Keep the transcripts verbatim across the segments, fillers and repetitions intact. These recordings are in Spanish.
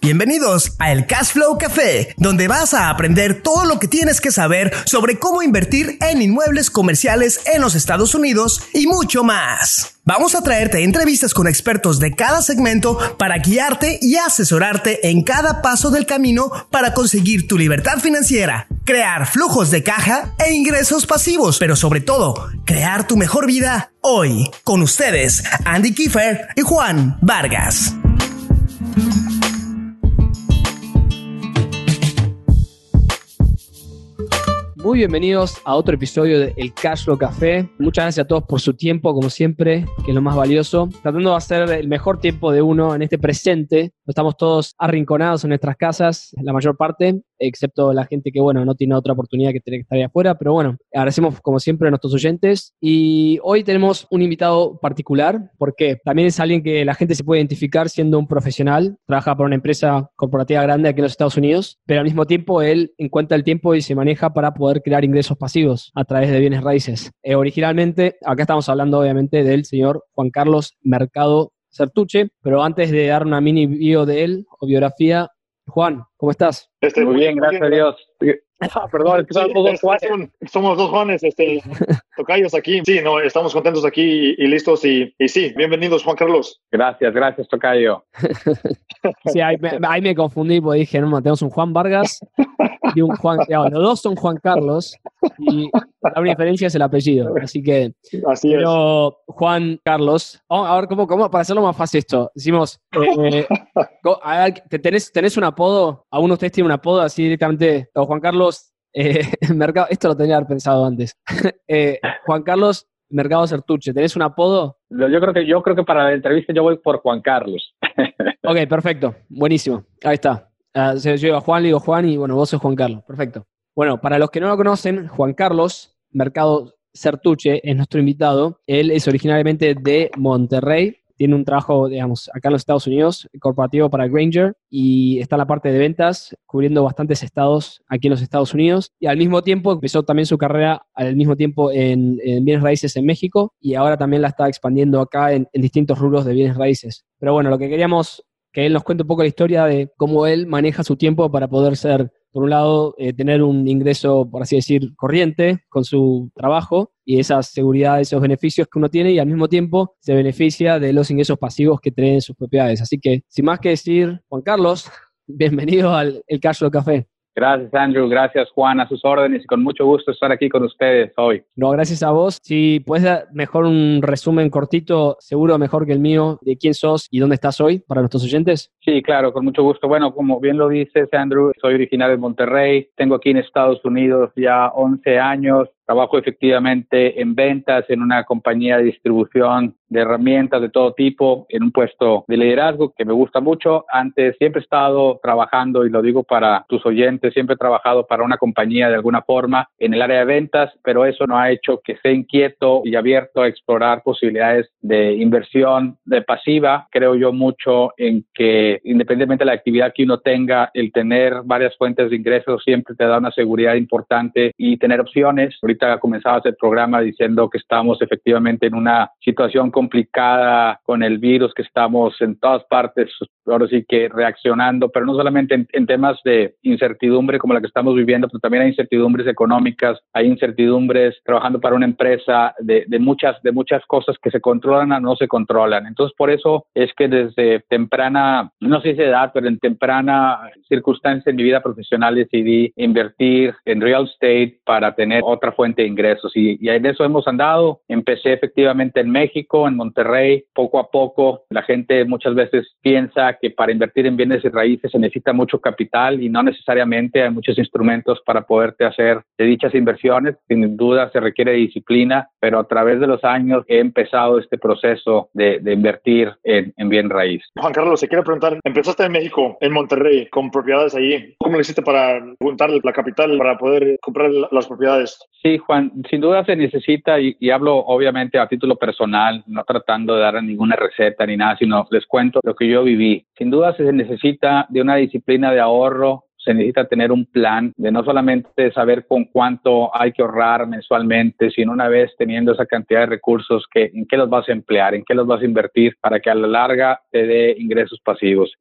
Bienvenidos a El Cashflow Café, donde vas a aprender todo lo que tienes que saber sobre cómo invertir en inmuebles comerciales en los Estados Unidos y mucho más. Vamos a traerte entrevistas con expertos de cada segmento para guiarte y asesorarte en cada paso del camino para conseguir tu libertad financiera, crear flujos de caja e ingresos pasivos, pero sobre todo, crear tu mejor vida hoy. Con ustedes, Andy Kiefer y Juan Vargas. Muy bienvenidos a otro episodio de El Cashflow Café. Muchas gracias a todos por su tiempo, como siempre, que es lo más valioso. Tratando de hacer el mejor tiempo de uno en este presente. Estamos todos arrinconados en nuestras casas, la mayor parte, excepto la gente que, bueno, no tiene otra oportunidad que tener que estar ahí afuera. Pero bueno, agradecemos como siempre a nuestros oyentes. Y hoy tenemos un invitado particular, porque también es alguien que la gente se puede identificar siendo un profesional. Trabaja para una empresa corporativa grande aquí en los Estados Unidos, pero al mismo tiempo él encuentra el tiempo y se maneja para poder crear ingresos pasivos a través de bienes raíces. Eh, originalmente, acá estamos hablando obviamente del señor Juan Carlos Mercado Sertuche, pero antes de dar una mini bio de él o biografía, Juan, ¿cómo estás? Este, muy bien, gracias a Dios. Ah, perdón, es que somos, dos Juanes, somos dos Juanes, este, tocayos aquí. Sí, no, estamos contentos aquí y, y listos. Y, y sí, bienvenidos, Juan Carlos. Gracias, gracias, tocayo. Sí, ahí me, ahí me confundí porque dije, no, tenemos un Juan Vargas y un Juan, digamos, los dos son Juan Carlos y la única diferencia es el apellido. Así que, así pero es. Juan Carlos, oh, a ver, ¿cómo, cómo, para hacerlo más fácil esto, decimos, eh, a ver, ¿tenés, ¿tenés un apodo? ¿Alguno de ustedes tiene un apodo así directamente? O Juan Carlos Eh, Mercado, esto lo tenía que haber pensado antes. eh, Juan Carlos Mercado Sertuche, ¿tenés un apodo? Yo creo que yo creo que para la entrevista yo voy por Juan Carlos. Ok, perfecto, buenísimo. Ahí está. Uh, yo digo a Juan, le digo Juan y bueno, vos sos Juan Carlos. Perfecto. Bueno, para los que no lo conocen, Juan Carlos Mercado Sertuche es nuestro invitado. Él es originalmente de Monterrey. Tiene un trabajo, digamos, acá en los Estados Unidos, corporativo para Grainger, y está en la parte de ventas, cubriendo bastantes estados aquí en los Estados Unidos. Y al mismo tiempo empezó también su carrera al mismo tiempo en, en bienes raíces en México, y ahora también la está expandiendo acá en, en distintos rubros de bienes raíces. Pero bueno, lo que queríamos que él nos cuente un poco la historia de cómo él maneja su tiempo para poder ser, por un lado, eh, tener un ingreso, por así decir, corriente con su trabajo y esa seguridad, esos beneficios que uno tiene, y al mismo tiempo se beneficia de los ingresos pasivos que traen sus propiedades. Así que, sin más que decir, Juan Carlos, bienvenido al El Cashflow Café. Gracias, Andrew. Gracias, Juan, a sus órdenes y con mucho gusto estar aquí con ustedes hoy. No, gracias a vos. Si puedes dar mejor un resumen cortito, seguro mejor que el mío, de quién sos y dónde estás hoy para nuestros oyentes. Sí, claro, con mucho gusto. Bueno, como bien lo dices, Andrew, soy originario de Monterrey. Tengo aquí en Estados Unidos ya once años. Trabajo efectivamente en ventas en una compañía de distribución de herramientas de todo tipo, en un puesto de liderazgo que me gusta mucho. Antes siempre he estado trabajando, y lo digo para tus oyentes, siempre he trabajado para una compañía de alguna forma en el área de ventas, pero eso no ha hecho que esté inquieto y abierto a explorar posibilidades de inversión de pasiva. Creo yo mucho en que independientemente de la actividad que uno tenga, el tener varias fuentes de ingresos siempre te da una seguridad importante y tener opciones. Ahorita comenzabas el programa diciendo que estamos efectivamente en una situación complicada con el virus, que estamos en todas partes, ahora sí que reaccionando, pero no solamente en, en temas de incertidumbre como la que estamos viviendo, pero también hay incertidumbres económicas, hay incertidumbres trabajando para una empresa de, de muchas de muchas cosas que se controlan o no se controlan. Entonces, por eso es que desde temprana, no sé si edad, pero en temprana circunstancia en mi vida profesional decidí invertir en real estate para tener otra fuente de ingresos, y, y en eso hemos andado. Empecé efectivamente en México, en Monterrey, poco a poco. La gente muchas veces piensa que para invertir en bienes y raíces se necesita mucho capital, y no necesariamente. Hay muchos instrumentos para poderte hacer de dichas inversiones. Sin duda se requiere disciplina, pero a través de los años he empezado este proceso de, de invertir en, en bien raíz. Juan Carlos, se quiere preguntar, empezaste en México, en Monterrey, con propiedades allí. ¿Cómo lo hiciste para juntar la capital para poder comprar las propiedades? Sí, Juan, sin duda se necesita, y, y hablo obviamente a título personal, no tratando de dar ninguna receta ni nada, sino les cuento lo que yo viví. Sin duda se necesita de una disciplina de ahorro, se necesita tener un plan de no solamente saber con cuánto hay que ahorrar mensualmente, sino una vez teniendo esa cantidad de recursos, que, en qué los vas a emplear, en qué los vas a invertir para que a la larga te dé ingresos pasivos.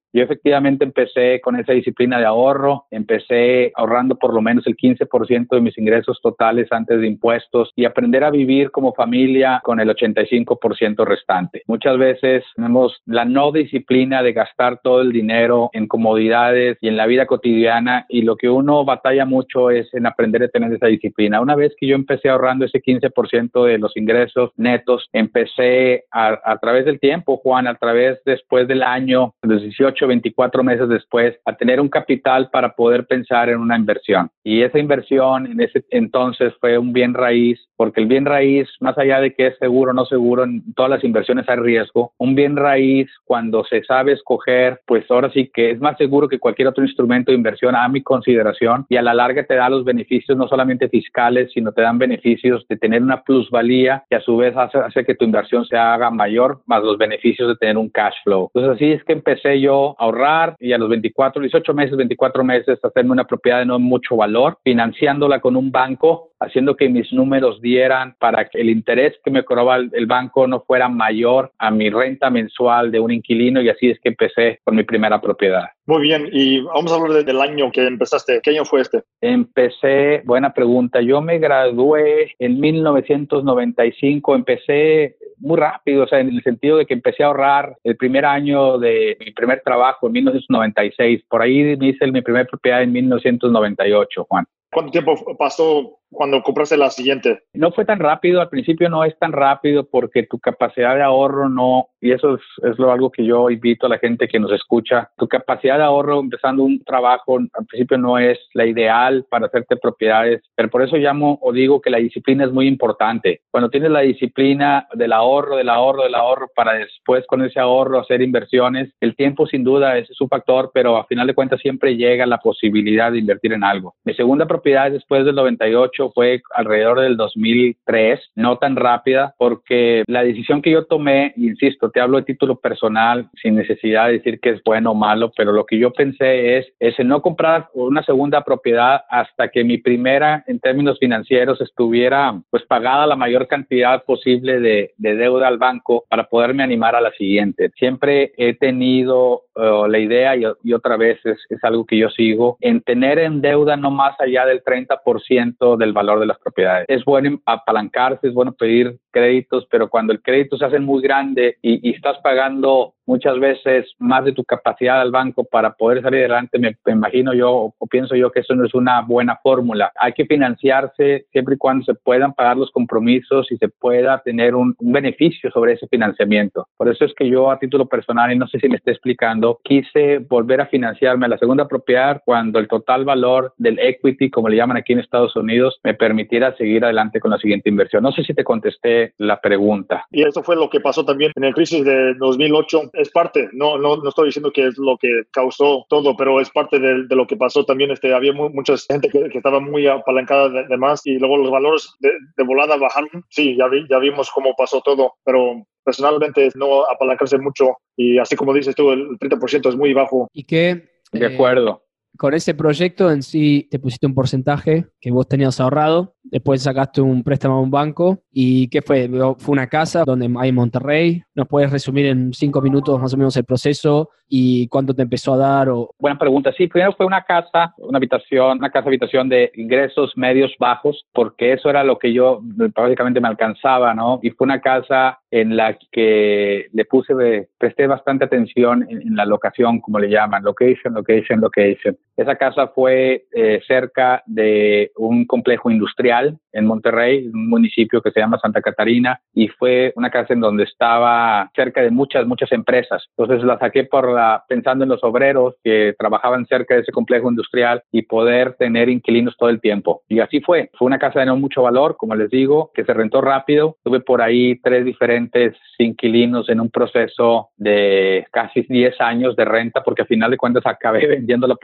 Yo efectivamente empecé con esa disciplina de ahorro, empecé ahorrando por lo menos el quince por ciento de mis ingresos totales antes de impuestos y aprender a vivir como familia con el ochenta y cinco por ciento restante. Muchas veces tenemos la no disciplina de gastar todo el dinero en comodidades y en la vida cotidiana, y lo que uno batalla mucho es en aprender a tener esa disciplina. Una vez que yo empecé ahorrando ese quince por ciento de los ingresos netos, empecé a, a través del tiempo, Juan, a través después del año, los dieciocho, veinticuatro meses después, a tener un capital para poder pensar en una inversión. Y esa inversión en ese entonces fue un bien raíz, porque el bien raíz, más allá de que es seguro o no seguro, en todas las inversiones hay riesgo. Un bien raíz, cuando se sabe escoger, pues ahora sí que es más seguro que cualquier otro instrumento de inversión a mi consideración, y a la larga te da los beneficios no solamente fiscales, sino te dan beneficios de tener una plusvalía que a su vez hace, hace que tu inversión se haga mayor, más los beneficios de tener un cash flow. Entonces así es que empecé yo a ahorrar, y a los veinticuatro, dieciocho meses, veinticuatro meses, hacerme una propiedad de no mucho valor, financiándola con un banco, haciendo que mis números dieran para que el interés que me cobraba el, el banco no fuera mayor a mi renta mensual de un inquilino, y así es que empecé con mi primera propiedad. Muy bien, y vamos a hablar de, del año que empezaste. ¿Qué año fue este? Empecé, buena pregunta, yo me gradué en mil novecientos noventa y cinco, empecé muy rápido, o sea, en el sentido de que empecé a ahorrar el primer año de mi primer trabajo en mil novecientos noventa y seis, por ahí me hice mi primera propiedad en mil novecientos noventa y ocho, Juan. ¿Cuánto tiempo pasó cuando compraste la siguiente? No fue tan rápido, al principio no es tan rápido porque tu capacidad de ahorro no, y eso es, es lo algo que yo invito a la gente que nos escucha, tu capacidad de ahorro empezando un trabajo al principio no es la ideal para hacerte propiedades, pero por eso llamo o digo que la disciplina es muy importante. Cuando tienes la disciplina del ahorro, del ahorro, del ahorro para después con ese ahorro hacer inversiones, el tiempo sin duda es, es un factor, pero a final de cuentas siempre llega la posibilidad de invertir en algo. Mi segunda propiedad después del noventa y ocho fue alrededor del dos mil tres, no tan rápida, porque la decisión que yo tomé, insisto, te hablo de título personal, sin necesidad de decir que es bueno o malo, pero lo que yo pensé es, es en no comprar una segunda propiedad hasta que mi primera, en términos financieros, estuviera pues pagada la mayor cantidad posible de, de deuda al banco para poderme animar a la siguiente. Siempre he tenido uh, la idea, y, y otra vez es, es algo que yo sigo, en tener en deuda no más allá del treinta por ciento del valor de las propiedades. Es bueno apalancarse, es bueno pedir créditos, pero cuando el crédito se hace muy grande y, y estás pagando muchas veces más de tu capacidad al banco para poder salir adelante, me, me imagino yo o, o pienso yo que eso no es una buena fórmula. Hay que financiarse siempre y cuando se puedan pagar los compromisos y se pueda tener un, un beneficio sobre ese financiamiento. Por eso es que yo a título personal, y no sé si me esté explicando, quise volver a financiarme a la segunda propiedad cuando el total valor del equity, como le llaman aquí en Estados Unidos, me permitiera seguir adelante con la siguiente inversión. No sé si te contesté la pregunta. Y eso fue lo que pasó también en el crisis de dos mil ocho. Es parte, no, no, no estoy diciendo que es lo que causó todo, pero es parte de, de lo que pasó también. Este, había muy, mucha gente que, que estaba muy apalancada de, de más, y luego los valores de, de volada bajaron. Sí, ya, vi, ya vimos cómo pasó todo, pero personalmente no apalancarse mucho, y así como dices tú, el treinta por ciento es muy bajo. Y que... De acuerdo. Eh, con ese proyecto en sí te pusiste un porcentaje que vos tenías ahorrado, después sacaste un préstamo a un banco. ¿Y qué fue? Fue una casa donde hay en Monterrey. ¿Nos puedes resumir en cinco minutos más o menos el proceso y cuánto te empezó a dar? O... Buena pregunta. Sí, primero fue una casa, una habitación, una casa habitación de ingresos medios bajos, porque eso era lo que yo prácticamente me alcanzaba, ¿no? Y fue una casa en la que le puse, presté bastante atención en, en la locación, como le llaman, location, location, location. Esa casa fue eh, cerca de un complejo industrial en Monterrey, un municipio que se llama Santa Catarina, y fue una casa en donde estaba cerca de muchas, muchas empresas. Entonces la saqué por la, pensando en los obreros que trabajaban cerca de ese complejo industrial y poder tener inquilinos todo el tiempo. Y así fue. Fue una casa de no mucho valor, como les digo, que se rentó rápido. Tuve por ahí tres diferentes inquilinos en un proceso de casi diez años de renta, porque al final de cuentas acabé vendiendo la propiedad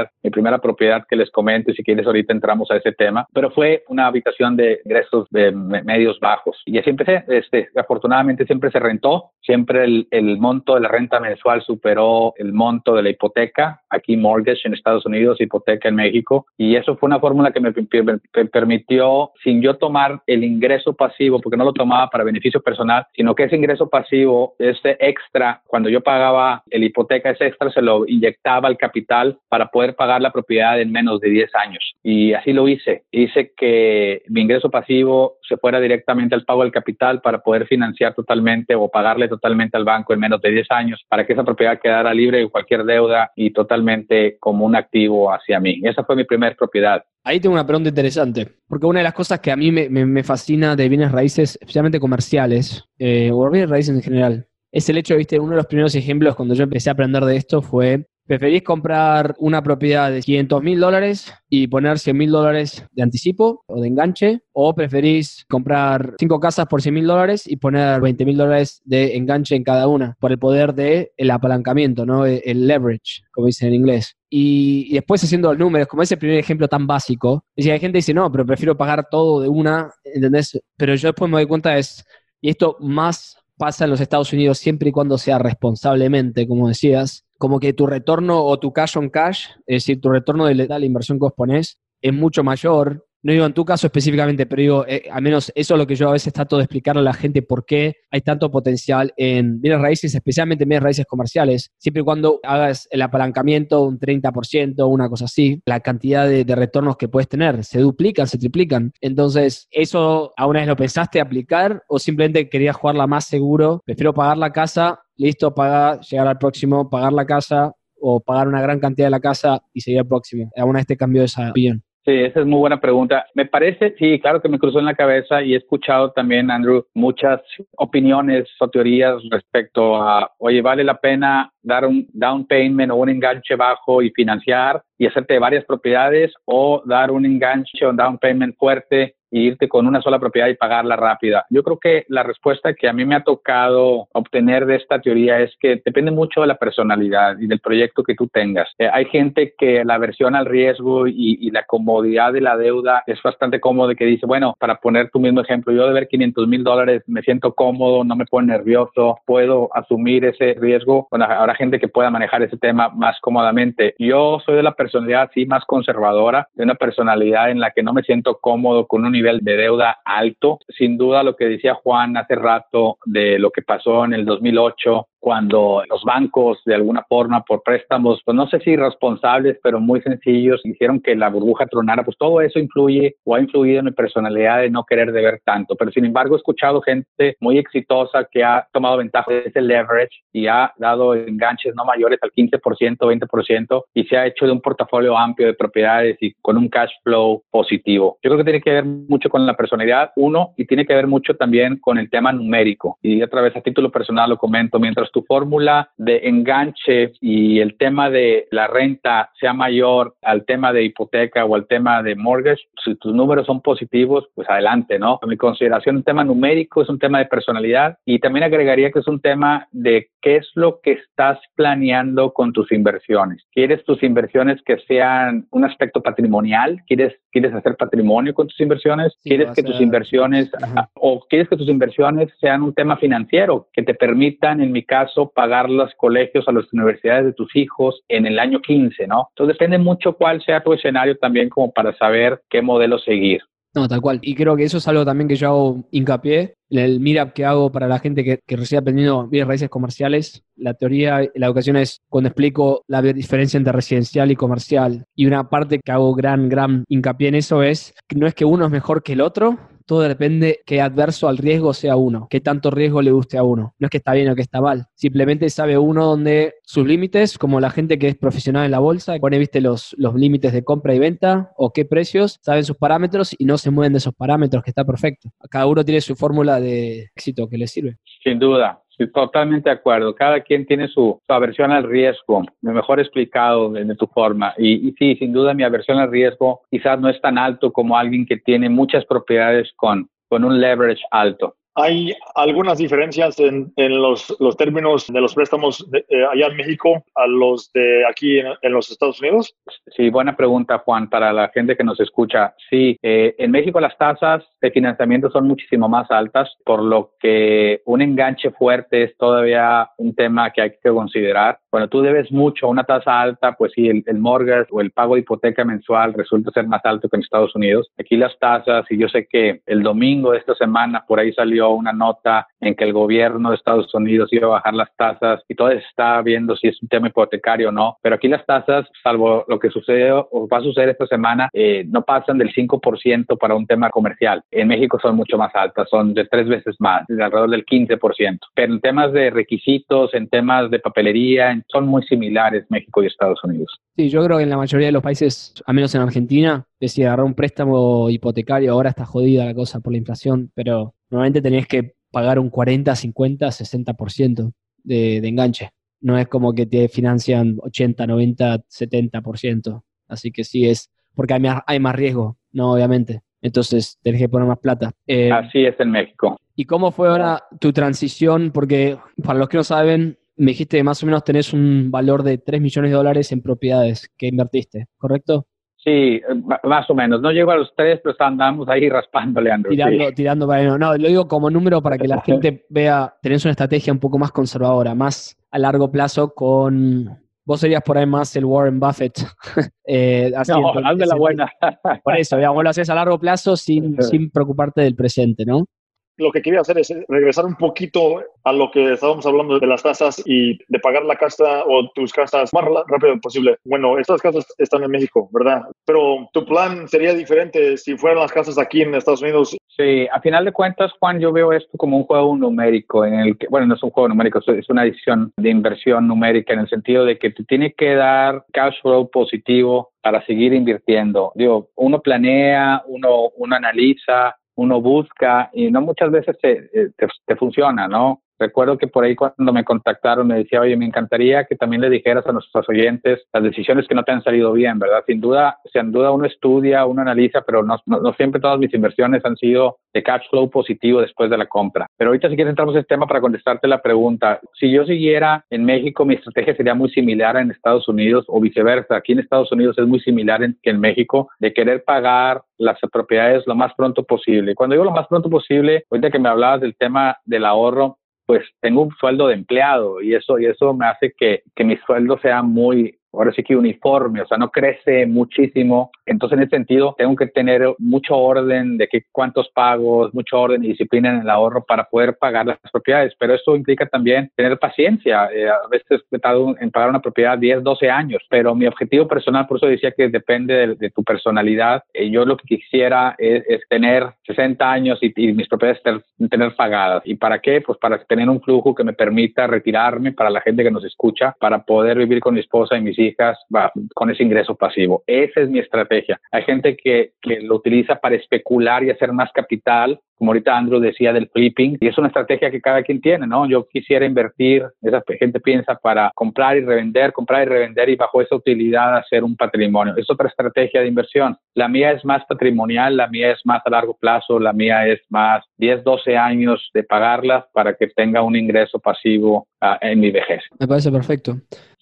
propiedad, mi primera propiedad que les comento, y si quieres ahorita entramos a ese tema, pero fue una habitación de ingresos de medios bajos. Y así empecé. Este, afortunadamente siempre se rentó, siempre el, el monto de la renta mensual superó el monto de la hipoteca, aquí mortgage en Estados Unidos, hipoteca en México, y eso fue una fórmula que me, me, me permitió, sin yo tomar el ingreso pasivo, porque no lo tomaba para beneficio personal, sino que ese ingreso pasivo, ese extra, cuando yo pagaba el hipoteca, ese extra se lo inyectaba al capital para poder pagar la propiedad en menos de diez años. Y así lo hice. Hice que mi ingreso pasivo se fuera directamente al pago del capital para poder financiar totalmente o pagarle totalmente al banco en menos de diez años, para que esa propiedad quedara libre de cualquier deuda y totalmente como un activo hacia mí. Esa fue mi primera propiedad. Ahí tengo una pregunta interesante, porque una de las cosas que a mí me, me, me fascina de bienes raíces, especialmente comerciales, eh, o bienes raíces en general, es el hecho, viste, uno de los primeros ejemplos cuando yo empecé a aprender de esto fue, ¿preferís comprar una propiedad de quinientos mil dólares y poner cien mil dólares de anticipo o de enganche? ¿O preferís comprar cinco casas por cien mil dólares y poner veinte mil dólares de enganche en cada una? Por el poder del apalancamiento, ¿no? El leverage, como dicen en inglés. Y, y después haciendo los números, como ese primer ejemplo tan básico, y hay gente que dice, no, pero prefiero pagar todo de una, ¿entendés? Pero yo después me doy cuenta es, y esto más pasa en los Estados Unidos siempre y cuando sea responsablemente, como decías, como que tu retorno o tu cash on cash, es decir, tu retorno de la inversión que vos ponés, es mucho mayor. No digo en tu caso específicamente, pero digo, eh, al menos eso es lo que yo a veces trato de explicarle a la gente por qué hay tanto potencial en bienes raíces, especialmente en bienes raíces comerciales, siempre y cuando hagas el apalancamiento un treinta por ciento, una cosa así, la cantidad de, de retornos que puedes tener se duplican, se triplican. Entonces, ¿eso a una vez lo pensaste aplicar o simplemente querías jugarla más seguro? Prefiero pagar la casa, listo, pagar, llegar al próximo, pagar la casa o pagar una gran cantidad de la casa y seguir al próximo. ¿Alguna vez te cambió esa opinión? Sí, esa es muy buena pregunta. Me parece, sí, claro que me cruzó en la cabeza y he escuchado también, Andrew, muchas opiniones o teorías respecto a, oye, ¿vale la pena dar un down payment o un enganche bajo y financiar y hacerte varias propiedades, o dar un enganche o un down payment fuerte y irte con una sola propiedad y pagarla rápida? Yo creo que la respuesta que a mí me ha tocado obtener de esta teoría es que depende mucho de la personalidad y del proyecto que tú tengas. Eh, hay gente que la aversión al riesgo y, y la comodidad de la deuda es bastante cómodo, que dice, bueno, para poner tu mismo ejemplo, yo de ver quinientos mil dólares me siento cómodo, no me pone nervioso, puedo asumir ese riesgo. Bueno, habrá gente que pueda manejar ese tema más cómodamente. Yo soy de la personalidad sí más conservadora, de una personalidad en la que no me siento cómodo con un nivel de deuda alto. Sin duda lo que decía Juan hace rato de lo que pasó en el dos mil ocho, cuando los bancos de alguna forma por préstamos, pues no sé si irresponsables, pero muy sencillos, hicieron que la burbuja tronara, pues todo eso influye o ha influido en mi personalidad de no querer deber tanto. Pero sin embargo he escuchado gente muy exitosa que ha tomado ventaja de ese leverage y ha dado enganches no mayores al quince por ciento, veinte por ciento y se ha hecho de un portafolio amplio de propiedades y con un cash flow positivo. Yo creo que tiene que ver mucho con la personalidad, uno, y tiene que ver mucho también con el tema numérico. Y otra vez a título personal lo comento, mientras tu fórmula de enganche y el tema de la renta sea mayor al tema de hipoteca o al tema de mortgage, si tus números son positivos, pues adelante, ¿no? En mi consideración, un tema numérico es un tema de personalidad, y también agregaría que es un tema de qué es lo que estás planeando con tus inversiones. ¿Quieres tus inversiones que sean un aspecto patrimonial? ¿Quieres, quieres hacer patrimonio con tus inversiones? Sí, ¿Quieres que tus inversiones uh-huh. o quieres que tus inversiones sean un tema financiero que te permitan, en mi caso, pagar los colegios a las universidades de tus hijos en el año quince, ¿no? Entonces depende mucho cuál sea tu escenario también, como para saber qué modelo seguir. No, tal cual. Y creo que eso es algo también que yo hago hincapié. El meetup que hago para la gente que, que recibe aprendiendo bienes raíces comerciales, la teoría, la educación es cuando explico la diferencia entre residencial y comercial. Y una parte que hago gran, gran hincapié en eso es que no es que uno es mejor que el otro, todo depende que adverso al riesgo sea uno, qué tanto riesgo le guste a uno. No es que está bien o que está mal, simplemente sabe uno dónde sus límites, como la gente que es profesional en la bolsa, pone, viste, los, los límites de compra y venta o qué precios, saben sus parámetros y no se mueven de esos parámetros, que está perfecto. Cada uno tiene su fórmula de éxito que le sirve. Sin duda. Sí, totalmente de acuerdo. Cada quien tiene su, su aversión al riesgo, mejor explicado de, de tu forma. Y, y sí, sin duda mi aversión al riesgo quizás no es tan alto como alguien que tiene muchas propiedades con, con un leverage alto. ¿Hay algunas diferencias en, en los, los términos de los préstamos de, eh, allá en México a los de aquí en, en los Estados Unidos? Sí, buena pregunta, Juan, para la gente que nos escucha. Sí, eh, en México las tasas de financiamiento son muchísimo más altas, por lo que un enganche fuerte es todavía un tema que hay que considerar. Cuando tú debes mucho a una tasa alta, pues sí, el, el mortgage o el pago de hipoteca mensual resulta ser más alto que en Estados Unidos. Aquí las tasas, y yo sé que el domingo de esta semana por ahí salió una nota en que el gobierno de Estados Unidos iba a bajar las tasas y todo está viendo si es un tema hipotecario o no, pero aquí las tasas, salvo lo que sucedió o va a suceder esta semana, eh, no pasan del cinco por ciento para un tema comercial. En México son mucho más altas, son de tres veces más, de alrededor del quince por ciento. Pero en temas de requisitos, en temas de papelería, son muy similares México y Estados Unidos. Sí, yo creo que en la mayoría de los países, al menos en Argentina, decía agarrar un préstamo hipotecario, ahora está jodida la cosa por la inflación, pero normalmente tenés que pagar un cuarenta, cincuenta, sesenta por ciento de, de enganche. No es como que te financian ochenta, noventa, setenta por ciento. Así que sí es, porque hay más, hay más riesgo, ¿no? Obviamente. Entonces tenés que poner más plata. Eh, Así es en México. ¿Y cómo fue ahora tu transición? Porque para los que no saben, me dijiste que más o menos tenés un valor de tres millones de dólares en propiedades que invertiste, ¿correcto? Sí, más o menos. No llego a los tres, pero andamos ahí raspándole, Andrew. Tirando, sí. tirando para no, no, lo digo como número para que la gente vea, tenés una estrategia un poco más conservadora, más a largo plazo con... Vos serías por ahí más el Warren Buffett. eh, así, No, entonces, hazme la buena. Por eso, digamos, vos lo haces a largo plazo sin, sin preocuparte del presente, ¿no? Lo que quería hacer es regresar un poquito a lo que estábamos hablando de las tasas y de pagar la casa o tus casas más rápido posible. Bueno, estas casas están en México, ¿verdad? Pero tu plan sería diferente si fueran las casas aquí en Estados Unidos. Sí, a final de cuentas, Juan, yo veo esto como un juego numérico en el que, bueno, no es un juego numérico, es una decisión de inversión numérica en el sentido de que te tiene que dar cash flow positivo para seguir invirtiendo. Digo, uno planea, uno, uno analiza, uno busca y no muchas veces te, te, te funciona, ¿no? Recuerdo que por ahí cuando me contactaron me decía, oye, me encantaría que también le dijeras a nuestros oyentes las decisiones que no te han salido bien, ¿verdad? Sin duda, sin duda uno estudia, uno analiza, pero no, no, no siempre todas mis inversiones han sido de cash flow positivo después de la compra. Pero ahorita si quieres entramos en este tema para contestarte la pregunta. Si yo siguiera en México, mi estrategia sería muy similar en Estados Unidos o viceversa. Aquí en Estados Unidos es muy similar en, que en México, de querer pagar las propiedades lo más pronto posible. Cuando digo lo más pronto posible, ahorita que me hablabas del tema del ahorro, pues tengo un sueldo de empleado y eso, y eso me hace que, que mi sueldo sea muy, ahora sí que uniforme, o sea, no crece muchísimo. Entonces, en ese sentido, tengo que tener mucho orden de que cuántos pagos, mucho orden y disciplina en el ahorro para poder pagar las propiedades. Pero eso implica también tener paciencia. Eh, a veces he tardado en pagar una propiedad diez, doce años, pero mi objetivo personal, por eso decía que depende de, de tu personalidad. Eh, yo lo que quisiera es, es tener sesenta años y, y mis propiedades ter, tener pagadas. ¿Y para qué? Pues para tener un flujo que me permita retirarme, para la gente que nos escucha, para poder vivir con mi esposa y mis hijas va, con ese ingreso pasivo. Esa es mi estrategia. Hay gente que, que lo utiliza para especular y hacer más capital, como ahorita Andrew decía del flipping, y es una estrategia que cada quien tiene, ¿no? Yo quisiera invertir, esa gente piensa para comprar y revender, comprar y revender y bajo esa utilidad hacer un patrimonio. Es otra estrategia de inversión. La mía es más patrimonial, la mía es más a largo plazo, la mía es más diez, doce años de pagarlas para que tenga un ingreso pasivo uh, en mi vejez. Me parece perfecto.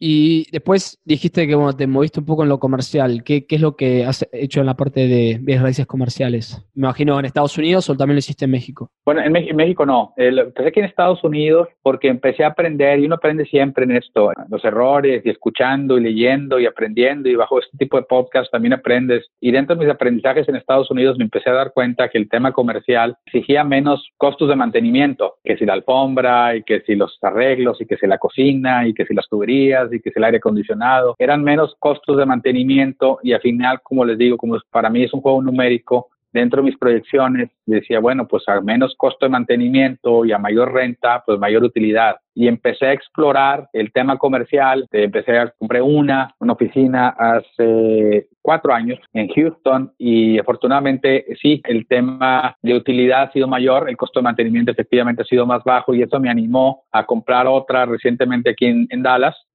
Y después dijiste que bueno, te moviste un poco en lo comercial. ¿Qué, qué es lo que has hecho en la parte de bienes raíces comerciales? Me imagino en Estados Unidos o también lo hiciste en México. Bueno, en, en México no. Eh, empecé aquí en Estados Unidos porque empecé a aprender y uno aprende siempre en esto, los errores y escuchando y leyendo y aprendiendo y bajo este tipo de podcast también aprendes. Y dentro de mis aprendizajes en Estados Unidos me empecé a dar cuenta que el tema comercial exigía menos costos de mantenimiento, que si la alfombra y que si los arreglos y que si la cocina y que si las tuberías y que si el aire acondicionado, eran menos costos de mantenimiento y al final, como les digo, como para mí es un juego numérico, dentro de mis proyecciones decía, bueno, pues a menos costo de mantenimiento y a mayor renta, pues mayor utilidad. Y empecé a explorar el tema comercial. Empecé a compré una, una oficina hace cuatro años en Houston y afortunadamente sí, el tema de utilidad ha sido mayor, el costo de mantenimiento efectivamente ha sido más bajo y eso me animó a comprar otra recientemente aquí en, en Dallas.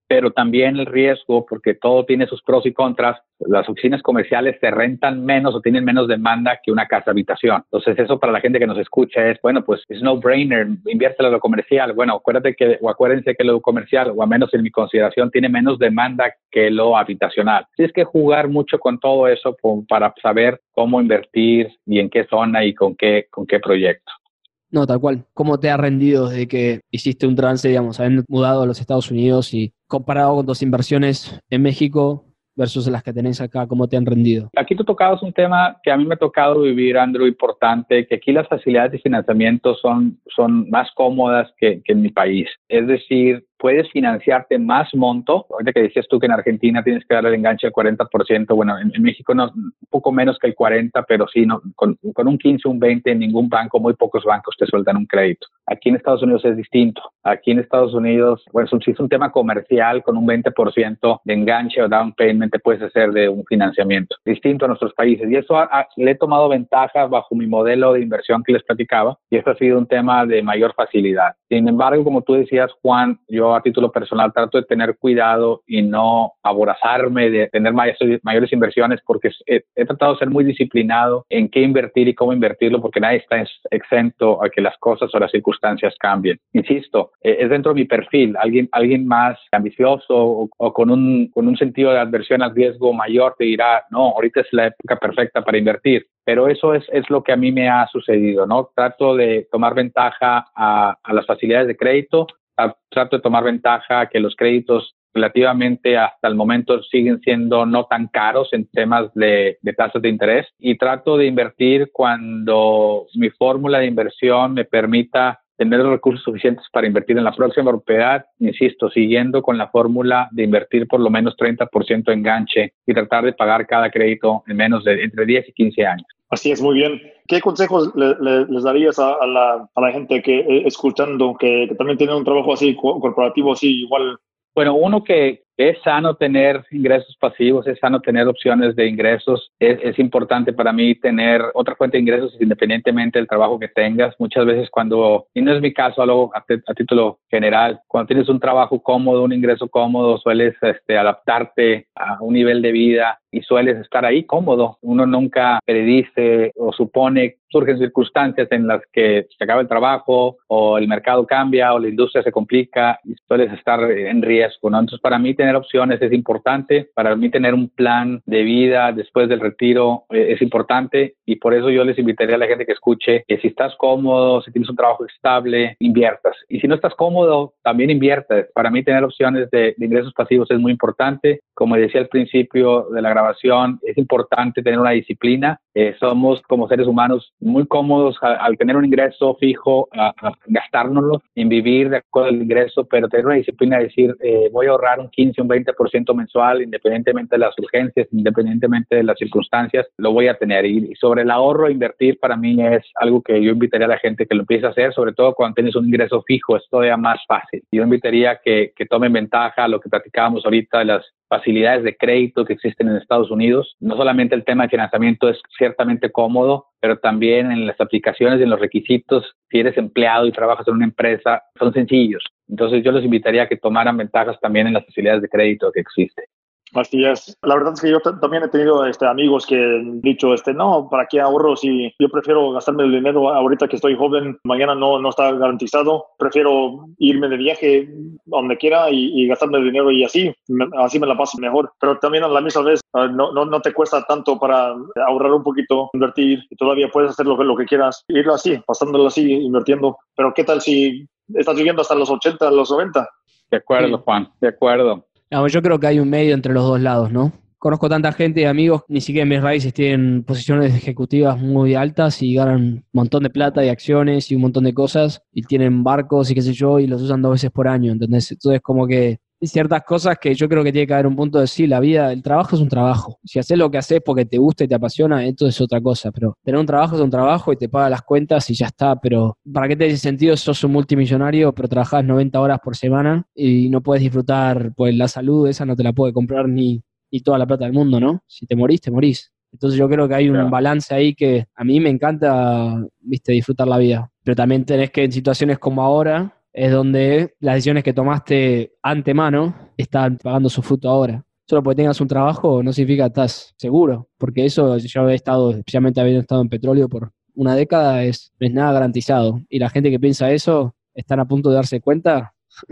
pero también el riesgo, porque todo tiene sus pros y contras. Las oficinas comerciales se rentan menos o tienen menos demanda que una casa habitación. Entonces eso para la gente que nos escucha es, bueno, pues es no brainer, inviértelo en lo comercial. Bueno, acuérdate que, o acuérdense que lo comercial, o al menos en mi consideración, tiene menos demanda que lo habitacional. Tienes que jugar mucho con todo eso para saber cómo invertir y en qué zona y con qué, con qué proyecto. No, tal cual. ¿Cómo te ha rendido desde que hiciste un trance, digamos, habiendo mudado a los Estados Unidos y comparado con tus inversiones en México versus las que tenés acá, cómo te han rendido? Aquí tú tocabas un tema que a mí me ha tocado vivir, Andrew, importante, que aquí las facilidades de financiamiento son, son más cómodas que, que en mi país. Es decir, puedes financiarte más monto. Ahorita que decías tú que en Argentina tienes que dar el enganche del cuarenta por ciento, bueno, en, en México no, un poco menos que el cuarenta por ciento, pero sí, no, con, con un quince, un veinte, en ningún banco, muy pocos bancos te sueltan un crédito. Aquí en Estados Unidos es distinto. Aquí en Estados Unidos, bueno, si es un tema comercial, con un veinte por ciento de enganche o down payment te puedes hacer de un financiamiento. Distinto a nuestros países. Y eso ha, ha, le he tomado ventaja bajo mi modelo de inversión que les platicaba, y eso ha sido un tema de mayor facilidad. Sin embargo, como tú decías, Juan, yo a título personal trato de tener cuidado y no aborazarme de tener mayores, mayores inversiones, porque he, he tratado de ser muy disciplinado en qué invertir y cómo invertirlo, porque nadie está exento a que las cosas o las circunstancias cambien. Insisto, eh, es dentro de mi perfil. Alguien, alguien más ambicioso o, o con, un, con un sentido de adversión al riesgo mayor te dirá, no, ahorita es la época perfecta para invertir. Pero eso es, es lo que a mí me ha sucedido, ¿no? Trato de tomar ventaja a, a las facilidades de crédito, a, trato de tomar ventaja a que los créditos relativamente hasta el momento siguen siendo no tan caros en temas de, de tasas de interés, y trato de invertir cuando mi fórmula de inversión me permita tener los recursos suficientes para invertir en la próxima propiedad, insisto, siguiendo con la fórmula de invertir por lo menos treinta por ciento enganche y tratar de pagar cada crédito en menos de entre diez y quince años. Así es, muy bien. ¿Qué consejos le, le, les darías a, a, la, a la gente que eh, escuchando, que, que también tiene un trabajo así, co- corporativo, así, igual? Bueno, uno que es sano tener ingresos pasivos, es sano tener opciones de ingresos. Es, es importante para mí tener otra fuente de ingresos independientemente del trabajo que tengas. Muchas veces cuando, y no es mi caso, algo a, a título general, cuando tienes un trabajo cómodo, un ingreso cómodo, sueles este, adaptarte a un nivel de vida y sueles estar ahí cómodo. Uno nunca predice o supone, surgen circunstancias en las que se acaba el trabajo o el mercado cambia o la industria se complica y sueles estar en riesgo, ¿no? Entonces, para mí tener opciones es importante. Para mí tener un plan de vida después del retiro eh, es importante, y por eso yo les invitaría a la gente que escuche que si estás cómodo, si tienes un trabajo estable, inviertas. Y si no estás cómodo, también inviertas. Para mí tener opciones de, de ingresos pasivos es muy importante. Como decía al principio de la grabación, es importante tener una disciplina. Eh, somos como seres humanos muy cómodos a, al tener un ingreso fijo, a, a gastárnoslo en vivir de acuerdo al ingreso, pero tener una disciplina de decir, eh, voy a ahorrar un quince, un veinte por ciento mensual, independientemente de las urgencias, independientemente de las circunstancias, lo voy a tener. Y, y sobre el ahorro, invertir para mí es algo que yo invitaría a la gente que lo empiece a hacer, sobre todo cuando tienes un ingreso fijo, es todavía más fácil. Yo invitaría que, que tomen ventaja a lo que platicábamos ahorita de las facilidades de crédito que existen en Estados Unidos. No solamente el tema de financiamiento es ciertamente cómodo, pero también en las aplicaciones y en los requisitos, si eres empleado y trabajas en una empresa, son sencillos. Entonces yo los invitaría a que tomaran ventajas también en las facilidades de crédito que existen. Así es. La verdad es que yo t- también he tenido este, amigos que han dicho, este, no, ¿para qué ahorro si yo prefiero gastarme el dinero ahorita que estoy joven? Mañana no, no está garantizado. Prefiero irme de viaje donde quiera y, y gastarme el dinero y así, me, así me la paso mejor. Pero también a la misma vez uh, no, no, no te cuesta tanto para ahorrar un poquito, invertir, y todavía puedes hacer lo que, lo que quieras. Ir así, pasándolo así, invirtiendo. Pero ¿qué tal si estás viviendo hasta los ochenta, los noventa? De acuerdo, Juan, de acuerdo. No, yo creo que hay un medio entre los dos lados, ¿no? Conozco tanta gente y amigos, ni siquiera en mis raíces tienen posiciones ejecutivas muy altas y ganan un montón de plata y acciones y un montón de cosas, y tienen barcos y qué sé yo, y los usan dos veces por año, ¿entendés? Entonces, como que hay ciertas cosas que yo creo que tiene que haber un punto de sí, la vida, el trabajo es un trabajo. Si haces lo que haces porque te gusta y te apasiona, esto es otra cosa, pero tener un trabajo es un trabajo y te paga las cuentas y ya está. Pero ¿para qué te dice sentido? Sos un multimillonario, pero trabajás noventa horas por semana y no puedes disfrutar, pues la salud esa no te la puede comprar ni, ni toda la plata del mundo, ¿no? Si te morís, te morís. Entonces yo creo que hay un Claro. balance ahí que a mí me encanta, viste, disfrutar la vida. Pero también tenés que en situaciones como ahora, es donde las decisiones que tomaste antemano están pagando su fruto ahora. Solo porque tengas un trabajo no significa que estás seguro, porque eso yo he estado, especialmente habiendo estado en petróleo por una década, es, no es nada garantizado. Y la gente que piensa eso están a punto de darse cuenta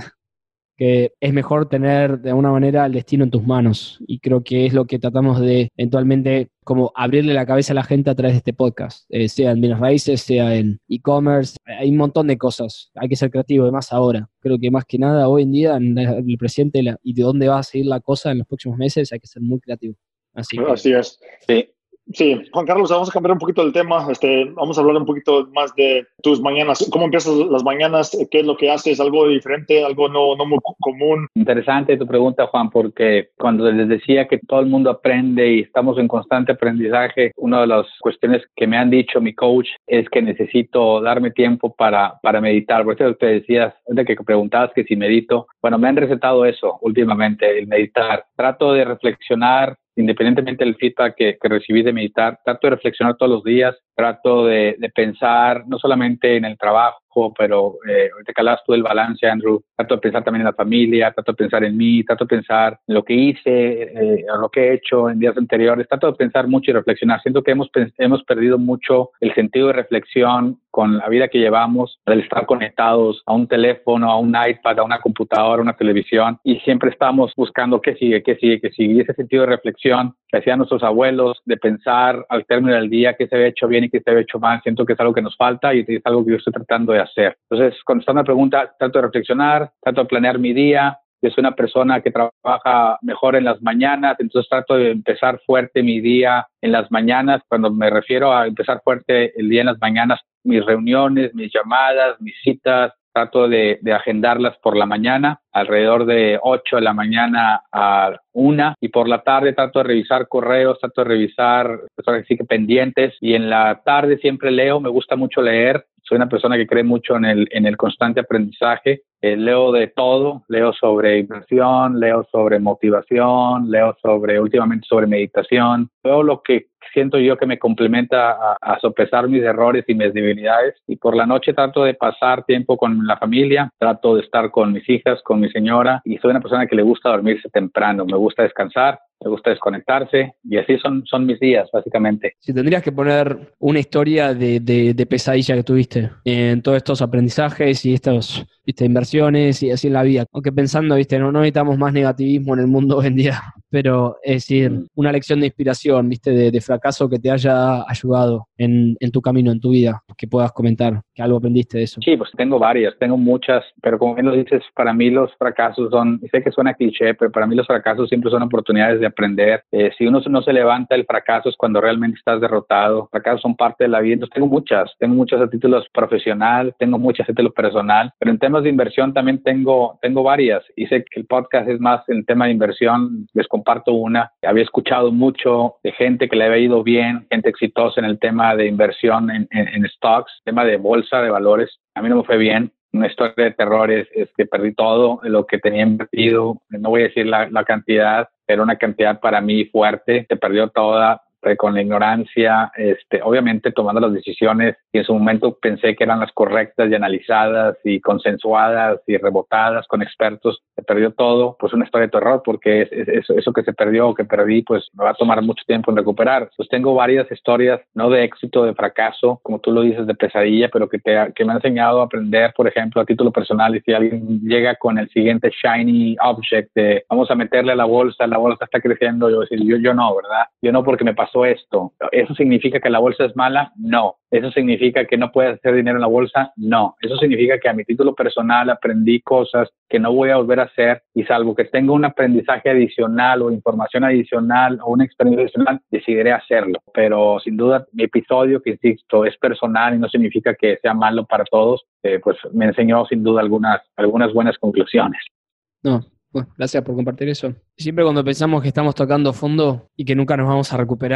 que es mejor tener de alguna manera el destino en tus manos. Y creo que es lo que tratamos de eventualmente como abrirle la cabeza a la gente a través de este podcast, eh, sea en bienes raíces, sea en e-commerce. Hay un montón de cosas. Hay que ser creativo, además ahora. Creo que más que nada hoy en día, en el presente la, y de dónde va a seguir la cosa en los próximos meses, hay que ser muy creativo. Así, que, Así es. Sí. Sí, Juan Carlos, vamos a cambiar un poquito el tema. Este, vamos a hablar un poquito más de tus mañanas. ¿Cómo empiezas las mañanas? ¿Qué es lo que haces? ¿Algo diferente? ¿Algo no, no muy común? Interesante tu pregunta, Juan, porque cuando les decía que todo el mundo aprende y estamos en constante aprendizaje, una de las cuestiones que me han dicho mi coach es que necesito darme tiempo para, para meditar. Por eso te decías, antes que preguntabas que si medito, bueno, me han recetado eso últimamente, el meditar. Trato de reflexionar independientemente del feedback que, que recibí de meditar, trato de reflexionar todos los días, trato de, de pensar no solamente en el trabajo, pero eh, ahorita que hablabas tú del balance, Andrew, trato de pensar también en la familia, trato de pensar en mí, trato de pensar en lo que hice, eh, en lo que he hecho en días anteriores, trato de pensar mucho y reflexionar. Siento que hemos, hemos perdido mucho el sentido de reflexión con la vida que llevamos, el estar conectados a un teléfono, a un iPad, a una computadora, a una televisión, y siempre estamos buscando qué sigue, qué sigue, qué sigue. Y ese sentido de reflexión que hacían nuestros abuelos, de pensar al término del día qué se había hecho bien y qué se había hecho mal, siento que es algo que nos falta y es algo que yo estoy tratando de hacer. Entonces, contestando la pregunta, trato de reflexionar, trato de planear mi día. Yo soy una persona que trabaja mejor en las mañanas, entonces trato de empezar fuerte mi día en las mañanas. Cuando me refiero a empezar fuerte el día en las mañanas, mis reuniones, mis llamadas, mis citas, trato de, de agendarlas por la mañana, alrededor de ocho de la mañana a una, y por la tarde trato de revisar correos, trato de revisar, pues ahora sí que pendientes, y en la tarde siempre leo, me gusta mucho leer. Soy una persona que cree mucho en el, en el constante aprendizaje. Eh, leo de todo, leo sobre inversión, leo sobre motivación, leo sobre, últimamente sobre meditación. Leo lo que siento yo que me complementa a, a sopesar mis errores y mis debilidades. Y por la noche trato de pasar tiempo con la familia, trato de estar con mis hijas, con mi señora, y soy una persona que le gusta dormirse temprano, me gusta descansar, me gusta desconectarse, y así son, son mis días, básicamente. Si tendrías que poner una historia de, de, de pesadilla que tuviste en todos estos aprendizajes y estas, viste, inversiones y así en la vida, aunque pensando, viste, no, no necesitamos más negativismo en el mundo hoy en día, pero es decir, mm. una lección de inspiración, viste, de, de fracaso que te haya ayudado en, en tu camino, en tu vida, que puedas comentar, que algo aprendiste de eso. Sí, pues tengo varias, tengo muchas, pero como bien lo dices, para mí los fracasos son, sé que suena cliché, pero para mí los fracasos siempre son oportunidades de aprender. Eh, si uno no se levanta, el fracaso es cuando realmente estás derrotado. Fracasos son parte de la vida. Entonces tengo muchas, tengo muchas a título profesional, tengo muchas a título personal, pero en temas de inversión también tengo, tengo varias. Y sé que el podcast es más en tema de inversión, les comparto una. Había escuchado mucho de gente que le había ido bien, gente exitosa en el tema de inversión en, en, en stocks, tema de bolsa de valores. A mí no me fue bien. Una historia de terror es, es que perdí todo lo que tenía invertido. No voy a decir la, la cantidad, pero una cantidad para mí fuerte. Se perdió toda con la ignorancia, este, obviamente tomando las decisiones que en su momento pensé que eran las correctas y analizadas y consensuadas y rebotadas con expertos. Se perdió todo, pues una historia de terror, porque es, es, eso, eso que se perdió o que perdí, pues me va a tomar mucho tiempo en recuperar. Pues tengo varias historias, no de éxito, de fracaso, como tú lo dices, de pesadilla, pero que, te, que me han enseñado a aprender, por ejemplo, a título personal. Y si alguien llega con el siguiente shiny object de vamos a meterle a la bolsa, la bolsa está creciendo, yo voy a decir, yo, yo no, ¿verdad? Yo no, porque me pasó esto. ¿Eso significa que la bolsa es mala? No. ¿Eso significa que no puedes hacer dinero en la bolsa? No. Eso significa que a mi título personal aprendí cosas que no voy a volver a hacer, y salvo que tenga un aprendizaje adicional o información adicional o una experiencia adicional, decidiré hacerlo. Pero sin duda mi episodio, que insisto, es personal y no significa que sea malo para todos, eh, pues me enseñó sin duda algunas, algunas buenas conclusiones. No. Bueno, gracias por compartir eso. Siempre cuando pensamos que estamos tocando fondo y que nunca nos vamos a recuperar,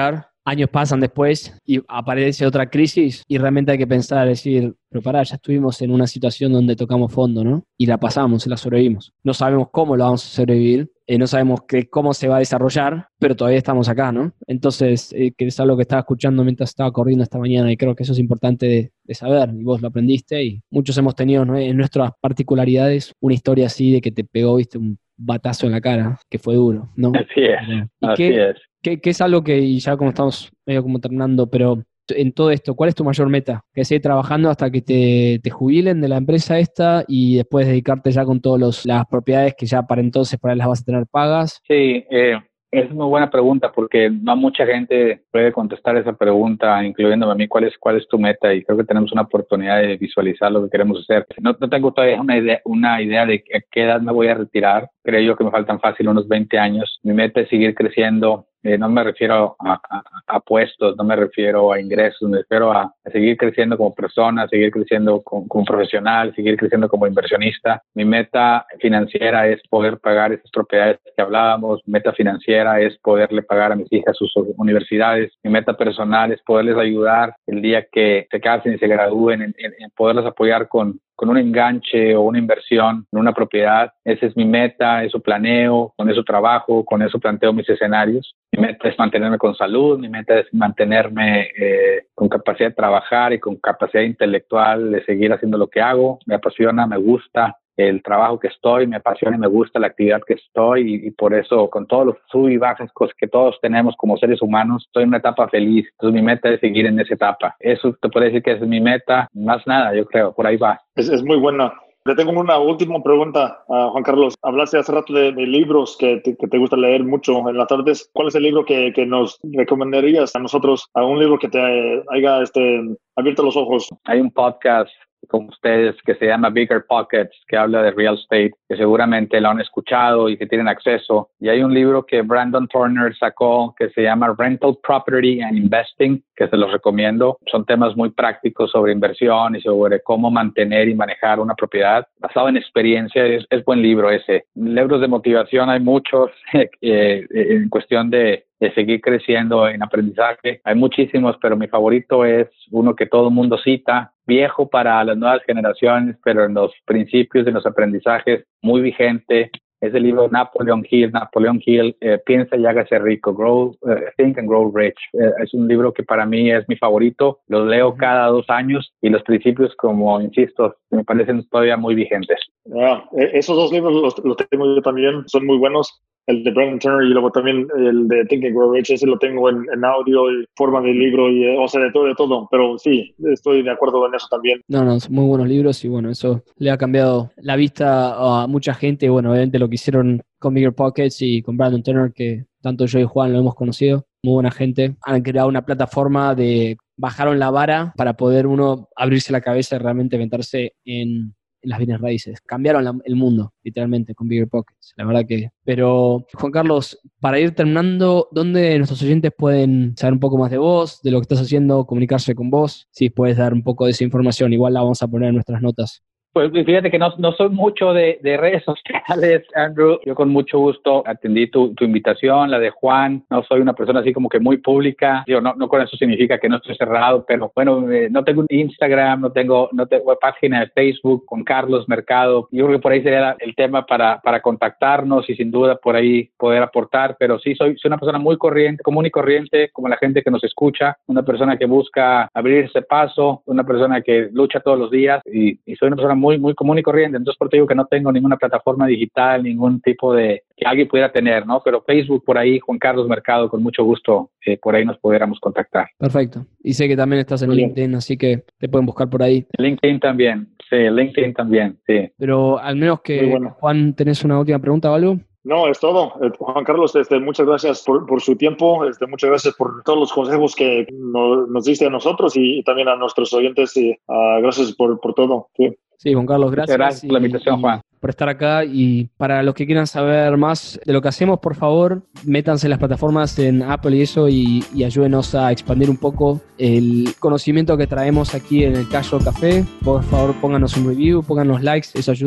años pasan después y aparece otra crisis y realmente hay que pensar, decir, pero pará, ya estuvimos en una situación donde tocamos fondo, ¿no? Y la pasamos, y la sobrevivimos. No sabemos cómo lo vamos a sobrevivir, eh, no sabemos que, cómo se va a desarrollar, pero todavía estamos acá, ¿no? Entonces, eh, que es algo que estaba escuchando mientras estaba corriendo esta mañana y creo que eso es importante de, de saber, y vos lo aprendiste y muchos hemos tenido, ¿no?, en nuestras particularidades una historia así de que te pegó, viste, un batazo en la cara, que fue duro, ¿no? Así es, ¿Y así qué, es. qué, qué es algo que, y ya como estamos medio como terminando, pero en todo esto, ¿cuál es tu mayor meta? Que seguir trabajando hasta que te, te jubilen de la empresa esta y después dedicarte ya con todas las propiedades que ya para entonces para las vas a tener pagas. Sí, eh, es muy buena pregunta porque no mucha gente puede contestar esa pregunta, incluyéndome a mí, ¿cuál es, cuál es tu meta? Y creo que tenemos una oportunidad de visualizar lo que queremos hacer. No, no tengo todavía una idea, una idea de a qué edad me voy a retirar. Creo yo que me faltan fácil unos veinte años. Mi meta es seguir creciendo. Eh, no me refiero a, a, a puestos, no me refiero a ingresos, me refiero a, a seguir creciendo como persona, a seguir creciendo como, como profesional, seguir creciendo como inversionista. Mi meta financiera es poder pagar esas propiedades que hablábamos. Mi meta financiera es poderle pagar a mis hijas sus universidades. Mi meta personal es poderles ayudar el día que se casen y se gradúen, en, en, en poderles apoyar con con un enganche o una inversión en una propiedad. Esa es mi meta, eso planeo, con eso trabajo, con eso planteo mis escenarios. Mi meta es mantenerme con salud, mi meta es mantenerme eh, con capacidad de trabajar y con capacidad intelectual de seguir haciendo lo que hago. Me apasiona, me gusta el trabajo que estoy, me apasiona y me gusta la actividad que estoy y, y por eso con todos los sub y bajas que todos tenemos como seres humanos, estoy en una etapa feliz. Entonces mi meta es seguir en esa etapa. Eso te puedo decir que es mi meta, más nada, yo creo, por ahí va. Es, es muy buena. Le tengo una última pregunta a Juan Carlos. Hablaste hace rato de, de libros que te, que te gusta leer mucho en las tardes. ¿Cuál es el libro que, que nos recomendarías a nosotros? ¿A un libro que te haya este, abierto los ojos? Hay un podcast con ustedes que se llama Bigger Pockets, que habla de real estate, que seguramente lo han escuchado y que tienen acceso. Y hay un libro que Brandon Turner sacó que se llama Rental Property and Investing, que se los recomiendo. Son temas muy prácticos sobre inversión y sobre cómo mantener y manejar una propiedad basado en experiencia. Es, es buen libro ese. Libros de motivación hay muchos eh, en cuestión de de seguir creciendo en aprendizaje. Hay muchísimos, pero mi favorito es uno que todo el mundo cita, viejo para las nuevas generaciones, pero en los principios de los aprendizajes muy vigente. Es el libro Napoleon Hill. Napoleon Hill, eh, Piensa y hágase rico, Grow, uh, Think and Grow Rich. Eh, es un libro que para mí es mi favorito. Los leo cada dos años y los principios, como insisto, me parecen todavía muy vigentes. Yeah, esos dos libros los, los tengo yo también, son muy buenos. El de Brandon Turner y luego también el de Think and Grow Rich, ese lo tengo en, en audio y forma de libro, y, o sea, de todo, de todo. Pero sí, estoy de acuerdo en eso también. No, no, son muy buenos libros y bueno, eso le ha cambiado la vista a mucha gente. Bueno, obviamente lo que hicieron con Bigger Pockets y con Brandon Turner, que tanto yo y Juan lo hemos conocido, muy buena gente. Han creado una plataforma de, bajaron la vara para poder uno abrirse la cabeza y realmente meterse en en las bienes raíces. Cambiaron la, el mundo, literalmente, con Bigger Pockets. La verdad que... Pero, Juan Carlos, para ir terminando, ¿dónde nuestros oyentes pueden saber un poco más de vos, de lo que estás haciendo, comunicarse con vos? Si puedes dar un poco de esa información, igual la vamos a poner en nuestras notas. Pues fíjate que no, no soy mucho de, de redes sociales, Andrew. Yo con mucho gusto atendí tu, tu invitación, la de Juan. No soy una persona así como que muy pública. Digo, no, no con eso significa que no estoy cerrado, pero bueno, eh, no tengo un Instagram, no tengo, no tengo página de Facebook con Carlos Mercado. Yo creo que por ahí sería el tema para, para contactarnos y sin duda por ahí poder aportar. Pero sí, soy, soy una persona muy corriente, común y corriente, como la gente que nos escucha. Una persona que busca abrirse paso, una persona que lucha todos los días y, y soy una persona muy muy, muy común y corriente. Entonces, por eso digo que no tengo ninguna plataforma digital, ningún tipo de que alguien pudiera tener, ¿no? Pero Facebook por ahí, Juan Carlos Mercado, con mucho gusto, eh, por ahí nos pudiéramos contactar. Perfecto. Y sé que también estás en Muy LinkedIn, bien. Así que te pueden buscar por ahí. LinkedIn también, sí, LinkedIn también, sí. Pero al menos que, Muy bueno. Juan, ¿tenés una última pregunta o algo? No, es todo. Eh, Juan Carlos, este, muchas gracias por, por su tiempo, este, muchas gracias por todos los consejos que nos, nos diste a nosotros y, y también a nuestros oyentes. Y, uh, gracias por, por todo. Sí. Sí, Juan Carlos, gracias. Gracias por la invitación, y, Juan. Por estar acá. Y para los que quieran saber más de lo que hacemos, por favor, métanse en las plataformas en Apple y eso y, y ayúdenos a expandir un poco el conocimiento que traemos aquí en el Cash Flow Café. Por favor, pónganos un review, pónganos likes, eso ayuda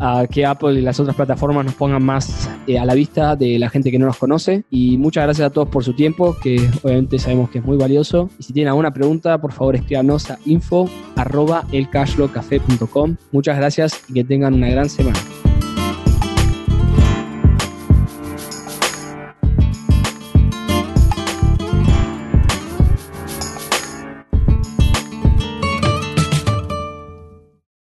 a que Apple y las otras plataformas nos pongan más eh, a la vista de la gente que no nos conoce. Y muchas gracias a todos por su tiempo, que obviamente sabemos que es muy valioso. Y si tienen alguna pregunta, por favor escríbanos a info arroba el cashflow café punto com. Muchas gracias y que tengan una gran semana.